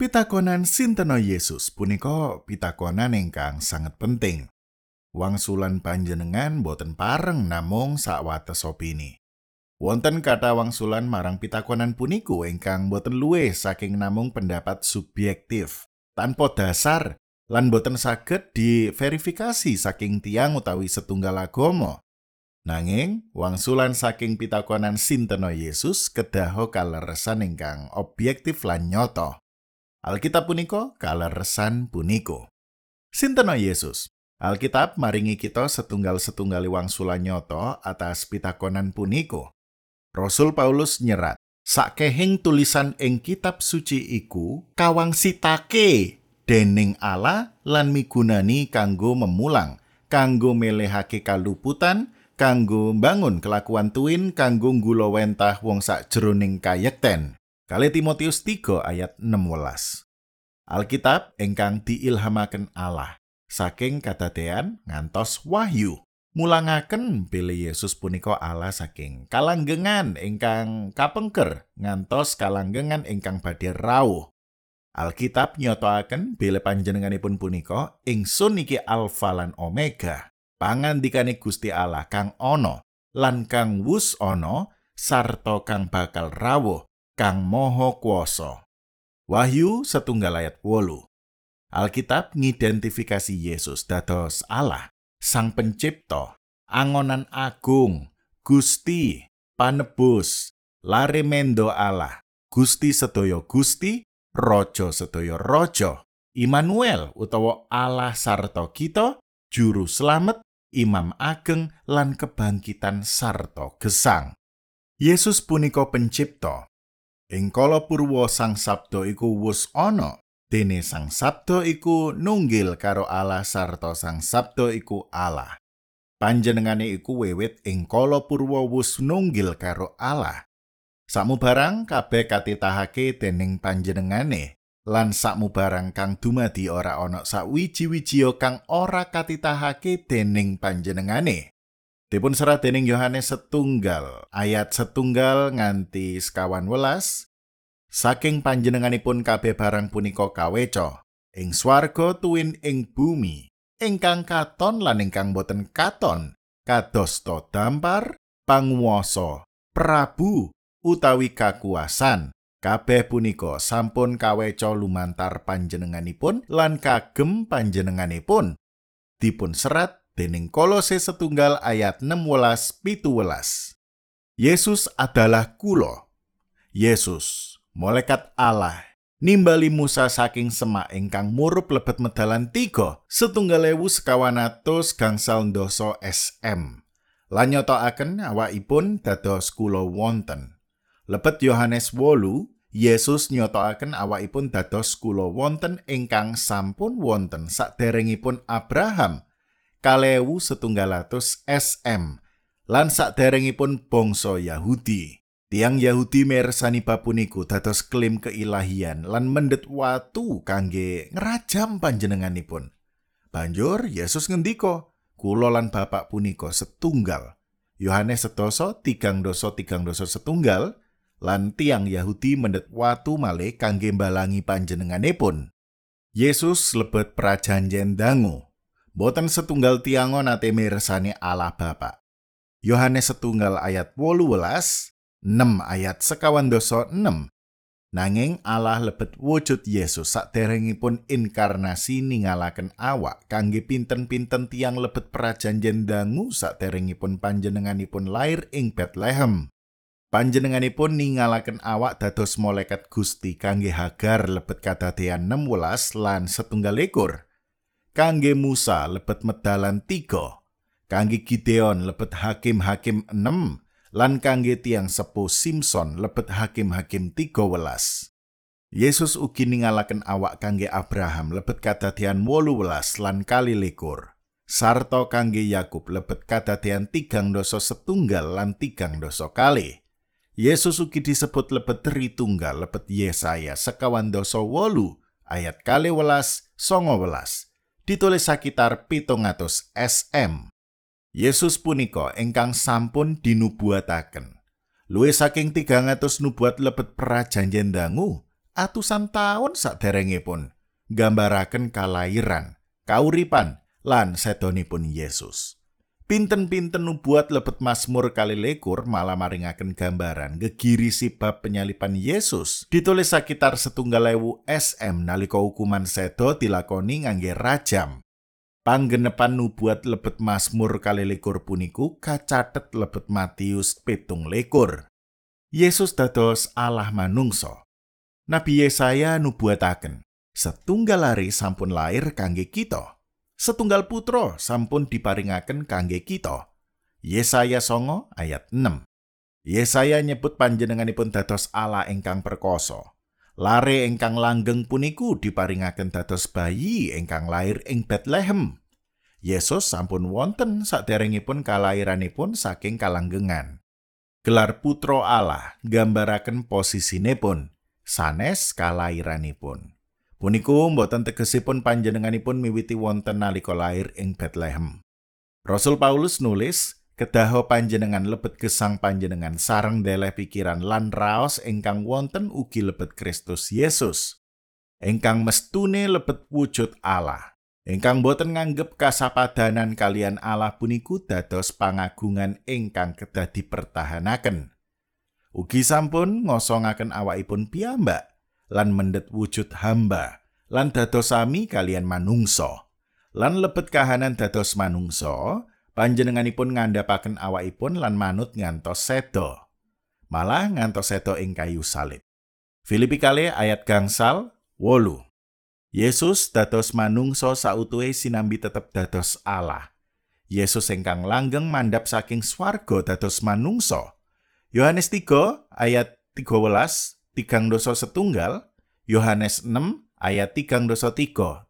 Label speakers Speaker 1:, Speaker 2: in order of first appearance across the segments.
Speaker 1: Pitakonan sintena Yesus punika pitakonan ingkang sanget penting. Wangsulan panjenengan boten pareng namung sawates opini. Wonten kathah wangsulan marang pitakonan puniku ingkang boten luwih saking namung pendapat subjektif, tanpa dasar lan boten saged diverifikasi saking tiyang utawi setunggal agama. Nanging wangsulan saking pitakonan sintena Yesus kedaha kaleresan ingkang objektif lan nyata. Alkitab punika kaleresan punika. Sintena Yesus. Alkitab maringi kita setunggal-setunggali wangsulan nyata atas pitakonan punika. Rasul Paulus nyerat, sakehing tulisan ing kitab suci iku kawangsitake dening Allah lan migunani kanggo memulang, kanggo melehake kaluputan, kanggo mbangun kelakuan tuwin, kanggo nggulawentah wong sakjroning kayekten. 2 Timotius 3 ayat 16. Alkitab ingkang diilhamaken Allah saking kadadean ngantos wahyu mulangaken bilih Yesus punika Allah saking kalanggengan ingkang kapengker ngantos kalanggengan ingkang badhe rawuh. Alkitab nyatakaken bilih panjenenganipun punika ingsun iki Alfa lan Omega, pangandikane Gusti Allah kang ana lan kang wus ana sarta kang bakal rawuh, kang maha kuwasa. Wahyu 1 ayat 8. Alkitab ngidentifikasi Yesus dados Allah, Sang Pencipta, angonan agung, Gusti, panebus, laremendo Allah, Gusti sedaya Gusti, Raja sedaya Raja, Immanuel utawa Allah sarta kita, Juru Slamet, Imam Ageng lan kebangkitan sarta gesang. Yesus punika pencipta. Ing kala purwa Sang Sabda iku wus ana, dene Sang Sabda iku nunggil karo Allah sarta Sang Sabda iku Allah. Panjenengane iku wiwit ing kala purwa wus nunggil karo Allah. Samubarang kabeh katitahake dening panjenengane, lan samubarang kang dumadi ora ana sawiji-wijia kang ora katitahake dening panjenengane. Dipun serat dening Yohanes 1 ayat 1 nganti 11. Saking panjenenganipun kabeh barang punika kaweca ing swarga tuwin ing bumi, ingkang katon lan ingkang boten katon, kadosta dampar, panguwasa, prabu utawi kakuwasan. Kabeh punika sampun kaweca lumantar panjenenganipun lan kagem panjenenganipun. Dipun serat dening Kolose 1 ayat 16-17. Yesus adalah kula. Yesus, malaikat Allah, nimbali Musa saking semak ingkang murup lebet medalan 3 1.100 gangsal ndasa SM. Lan nyatakaken awakipun dados kula wonten. Lebet Yohanes 8, Yesus nyatakaken awakipun dados kula wonten ingkang sampun wonten saderengipun Abraham 2.100 SM lan saderengipun bangsa Yahudi. Tiang Yahudi mirsani bab puniku dados klaim keilahian lan mendhet watu kangge ngrajam panjenenganipun. Banjur Yesus ngendika, "Kula lan Bapak punika setunggal." Yohanes 3:3-1 lan tiang Yahudi mendhet watu malih kangge mbalangi panjenenganipun. Yesus lebet prajanjen dangu. Boten setunggal tiangon nate mirsani Allah Bapa. Yohanes 1 ayat 18, 6 ayat 6. Nanging Allah lebet wujud Yesus saderengipun inkarnasi ningalaken awak kangge pinten-pinten tiang lebet prajanjen dangu saderengipun panjenenganipun lair ing Bethlehem. Panjenenganipun ningalaken awak dados malaikat Gusti kangge Hagar lebet kadadean 16 lan 21. Kangge Musa lebet medalan 3, kangge Gideon lebet hakim-hakim 6, lan kangge tiang sepuh Simson lebet hakim-hakim 13. Yesus ugi ningalaken awak kangge Abraham lebet kadadean 18 lan 21. Sarta kangge Yakub lebet kadadean 3.1 lan 3.2. Yesus ugi disebut lebet Tritunggal lebet Yesaya 1:8 ayat 12-19. Ditulis sakitar 700 SM. Yesus punika ingkang sampun dinubuataken. Luwih saking 300 nubuat lebet prajanjen dangu, atusan taun saderengipun nggambaraken kalairan, kauripan lan sedonipun Yesus. Pinten-pinten nubuat lebet Mazmur 21 malah maringaken gambaran gegirisi bab penyalipan Yesus ditulis sakitar 1.000 SM nalika hukuman sedo dilakoni ngangge rajam. Panggenepan nubuat lebet Mazmur 21 puniku kacathet lebet Matius 17. Yesus dados Allah manungsa. Nabi Yesaya nubuataken, setunggal lari sampun lair kangge kita. Setunggal putra sampun diparingaken kangge kita. Yesaya 9 ayat 6. Yesaya nyebut panjenenganipun dados Allah ingkang perkasa. Lare ingkang langgeng puniku diparingaken dados bayi ingkang lair ing Bethlehem. Yesus sampun wonten saderengipun kalairanipun saking kalanggengan. Gelar putra Allah nggambaraken posisinipun sanes kalairanipun. Puniku mboten tegesipun panjenenganipun miwiti wonten nalika lair ing Bethlehem. Rasul Paulus nulis, kedaha panjenengan lebet gesang panjenengan sareng ndeleh pikiran lan raos ingkang wonten ugi lebet Kristus Yesus. Ingkang mestune lebet wujud Allah. Ingkang boten nganggep kasapadanan kalian Allah puniku dados pangagungan ingkang kedah dipertahanaken. Ugi sampun ngosongaken awakipun piyambak lan mendhet wujud hamba lan dados sami kalian manungsa. Lan lebet kahanan dados manungsa, panjenenganipun ngandhapaken awakipun lan manut ngantos seda. Malah ngantos seda ing kayu salib. Filipi 2 ayat 8. Yesus dados manungsa sautuhe sinambi tetep dados Allah. Yesus ingkang langgeng mandhap saking swarga dados manungsa. Yohanes 3 ayat 13, 3:1, Yohanes 6 ayat 3:3,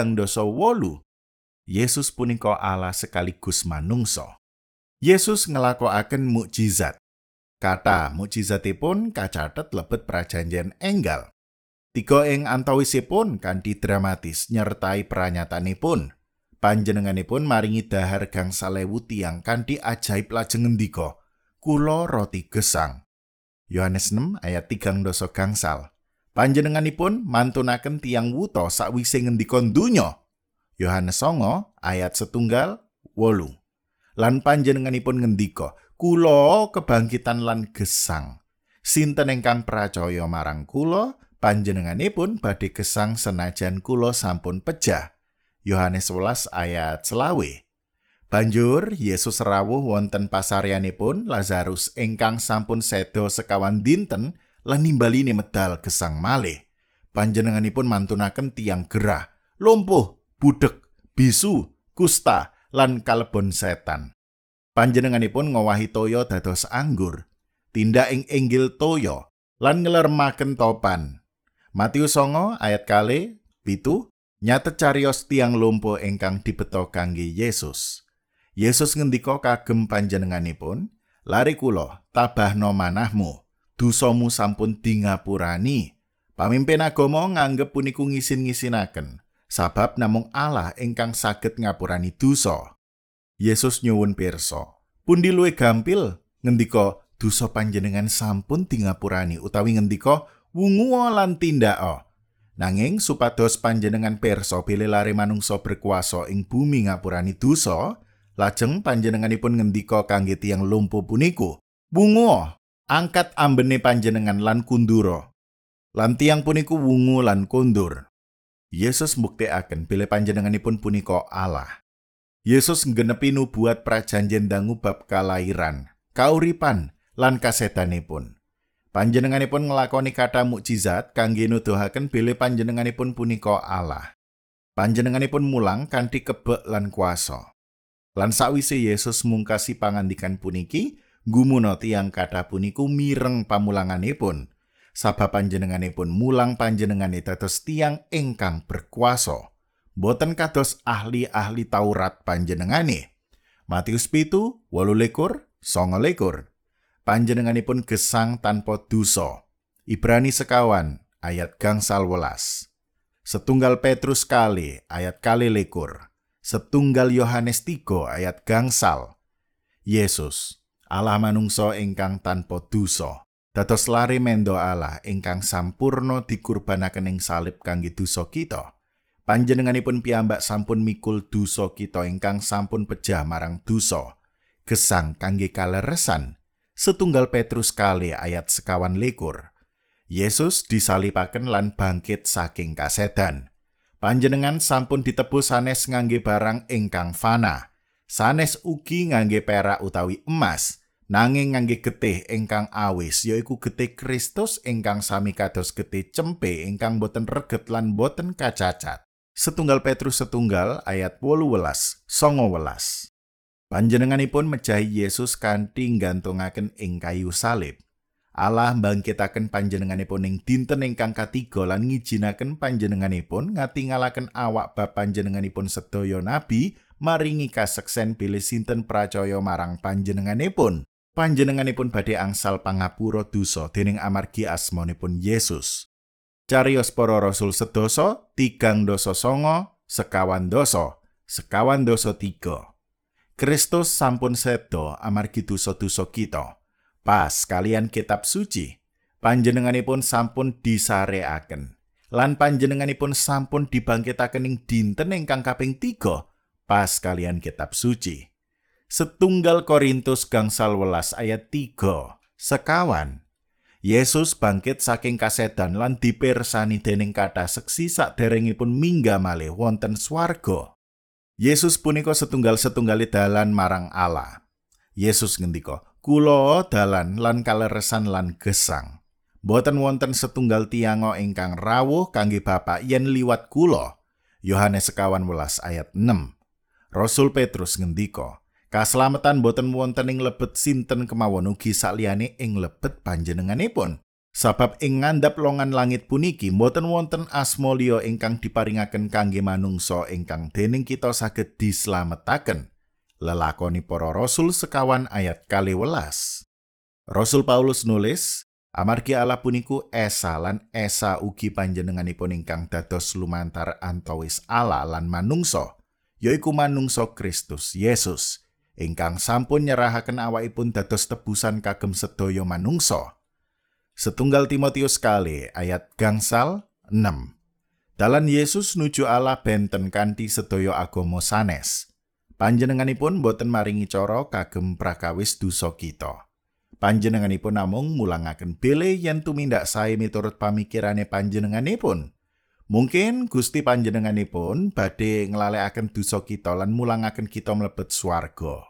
Speaker 1: 3:8. Yesus punika Allah sekaligus manungsa. Yesus ngelakoaken mukjizat. Kata mukjizatipun kacathet lebet prajanjian enggal. 3 ing antawisipun kanthi dramatis nyertai pranyatanipun. Panjenenganipun maringi dahar gangsal ewu tiyang kanthi ajaib lajeng ngendika, "Kula roti gesang." Yohanes 6 ayat 3:gangsal. Panjenenganipun mantunaken tiyang wuta sakwise ngendika donya. Yohanes 9 ayat 1:8. Lan panjenenganipun ngendika, "Kula kebangkitan lan gesang. Sinten ingkang pracaya marang kula, panjenenganipun badhe gesang senajan kula sampun pejah." Yohanes 11 ayat 20. Banjur Yesus rawuh wonten pasaryanipun Lazarus ingkang sampun seda sekawan dinten lan nimbaline medal gesang malih. Panjenenganipun mantunaken tiyang gerah, lumpuh, budhek, bisu, kusta, lan kalebon setan. Panjenenganipun ngowahi toya dados anggur, tindak ing inggil toya, lan ngelermaken topan. Matius 9 ayat 7, nyatet cariyos tiyang lumpuh ingkang dibeto kangge Yesus. Yesus ngendika kagem panjenenganipun, "Lari kula, tabahno manahmu, dosamu sampun dingapurani." Pamimpin agama nganggep puniku ngisin-ngisinaken, sabab namung Allah ingkang saged ngapurani dosa. Yesus nyuwun pirsa, pundi luwih gampil ngendika dosa panjenengan sampun dingapurani utawi ngendika wungu lan tindaka. Nanging supados panjenengan pirsa bilih lare manungsa berkuasa ing bumi ngapurani dosa, lajeng panjenenganipun ngendika kangge tiyang lumpuh puniku, "Wungu, angkat ambene panjenengan lan kundura." Lan tiyang puniku wungu lan kundur. Yesus mbuktekaken bilih panjenenganipun punika Allah. Yesus nggenepi nubuat prajanjen dangu bab kalairan, kauripan, lan kasedanipun. Panjenenganipun nglakoni kata mukjizat kangge nuduhaken bilih panjenenganipun punika Allah. Panjenenganipun mulang kanthi kebek lan kuasa. Lan sawise Yesus mungkasi pangandikan puniki, gumuna tiyang kathah puniku mireng pamulanganipun. Sabab panjenenganipun mulang panjenengane dados tiyang ingkang berkuasa. Boten kados ahli-ahli Taurat panjenengane. Matius 7, 28, 29. Panjenenganipun gesang tanpa dosa. Ibrani 1 ayat 11. Setunggal Petrus kali ayat 21. Setunggal Yohanes 3 ayat gangsal. Yesus, Allah manungsa ingkang tanpa dosa. Dados lare mendo Allah ingkang sampurno dikurbanaken ing salib kangge dosa kita. Panjenenganipun piyambak sampun mikul dosa kita ingkang sampun pejah marang dosa. Gesang kangge kaleresan. Setunggal Petrus kali ayat 51. Yesus disalipaken lan bangkit saking kasedan. Panjenengan sampun ditebus sanes ngangge barang ingkang fana. Sanes ugi ngangge perak utawi emas. Nanging ngangge getih ingkang awis, yaiku getih Kristus ingkang sami kados getih cempe ingkang boten reget lan boten kacacat. Setunggal Petrus setunggal ayat 18, 19. Panjenenganipun mejahi Yesus kanthi nggantungaken ing kayu salib. Allah mbangkitaken panjenenganipun ing dinten ingkang katiga lan ngijinaken panjenenganipun ngatingalaken awak bab panjenenganipun sedaya nabi maringi kaseksen bilih sinten pracaya marang panjenenganipun. Panjenenganipun badhe angsal pangapura dosa dening amargi asmanipun Yesus. Cariyos para rasul sedasa 3:9, 51:3. Kristus sampun seda amargi dosa-dosa kita. Pas kalian kitab suci, panjenenganipun sampun disareaken. Lan panjenenganipun sampun dibangkitaken ing dinten ingkang kaping 3, pas kalian kitab suci. Setunggal Korintus gangsal 11 ayat 3, sekawan. Yesus bangkit saking kasedan lan dipirsani dening kathah seksi saderengipun minggah malih wonten swarga. Yesus punika setunggal-setunggali dalan marang Allah. Yesus ngendika, "Kula dalan lan kaleresan lan gesang. Boten wonten setunggal tianga ingkang rawuh kangge Bapa yen liwat kula." Yohanes 11 ayat 6. Rasul Petrus ngendika, "Kaslametan boten wonten ing lebet sinten kemawon ugi saliyane ing lebet panjenenganipun. Sabab ing ngandhap longan langit puniki boten wonten asma liya ingkang diparingaken kangge manungsa ingkang dening kita saged dislametaken." Lelakoni para rasul sekawan ayat 12. Rasul Paulus nulis, "Amargi Allah puniku esa lan esa ugi panjenenganipun ingkang dados lumantar antawis Allah lan manungsa, yaiku manungsa Kristus Yesus. Ingkang sampun nyerahaken awakipun dados tebusan kagem sedaya manungsa." Setunggal Timotius kali ayat gangsal 6. Dalan Yesus nuju Allah benten kanthi sedaya agama sanes. Panjenenganipun boten maringi cara kagem prakawis dosa kita. Panjenenganipun namung mulangaken bilih yen tumindak sae miturut pamikirane panjenenganipun. Mungkin Gusti panjenenganipun badhe nglalekaken dosa kita lan mulangaken kita mlebet swarga.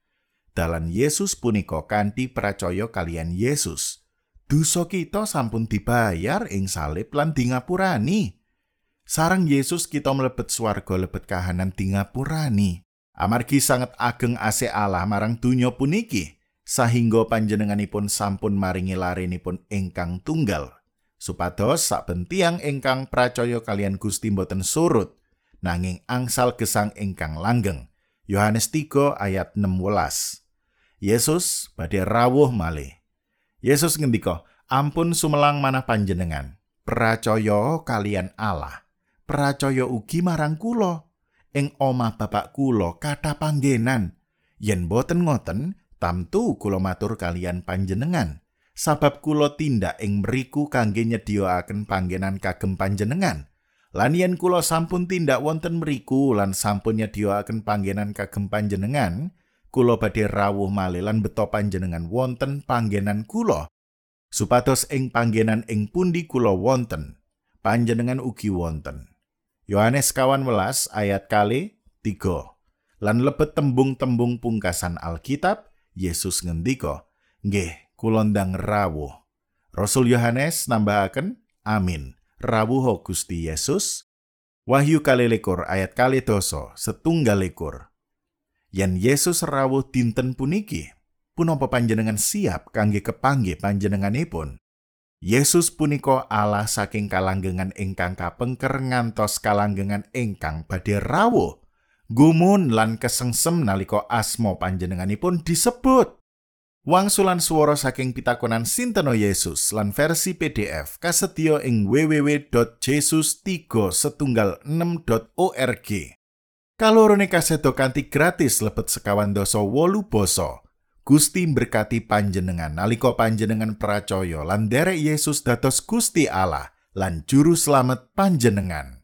Speaker 1: Dalan Yesus punika kanthi percaya kalian Yesus. Dosa kita sampun dibayar ing salib lan dingapurani. Sareng Yesus kita mlebet swarga lebet kahanan dingapurani. Amargi sanget ageng asih Allah marang donya puniki, sahingga panjenenganipun sampun maringi larenipun ingkang tunggal. Supados saben tiyang ingkang pracaya kalian Gusti boten surut, nanging angsal gesang ingkang langgeng. Yohanes 3 ayat 16. Yesus badhe rawuh malih. Yesus ngendika, "Ampun sumelang manah panjenengan, pracaya kalian Allah, pracaya ugi marang kula. Ing omah Bapak kula kathah panggenan. Yen boten ngoten, tamtu kula matur kalian panjenengan. Sabab kula tindak ing mriku kangge nyediaaken panggenan kagem panjenengan. Lan yen kula sampun tindak wonten mriku lan sampun nyediaaken panggenan kagem panjenengan, kula badhe rawuh malih lan beto panjenengan wonten panggenan kula. Supados ing panggenan ing pundi kula wonten, panjenengan ugi wonten." Yohanes 11 ayat kali 3. Lan lebet tembung-tembung pungkasan Alkitab, Yesus ngendika, "Nggih, kula ndang rawuh." Rasul Yohanes nambahaken, "Amin. Rawuh Gusti Yesus." Wahyu 21 ayat 12, 21. Yen Yesus rawuh dinten puniki, punapa panjenengan siap kangge kepanggih panjenenganipun? Yesus punika Allah saking kalanggengan ingkang kapengker ngantos kalanggengan ingkang badhe rawuh. Gumun lan kesengsem nalika asma panjenenganipun disebut. Wangsulan swara saking pitakonan Sinten Yesus lan versi PDF kasedya ing www.jesus316.org. Kalorone kasedo kanthi gratis lebet 12 basa. Gusti berkati panjenengan nalika panjenengan pracaya lan nderek Yesus dados Gusti Allah lan juru slamet panjenengan.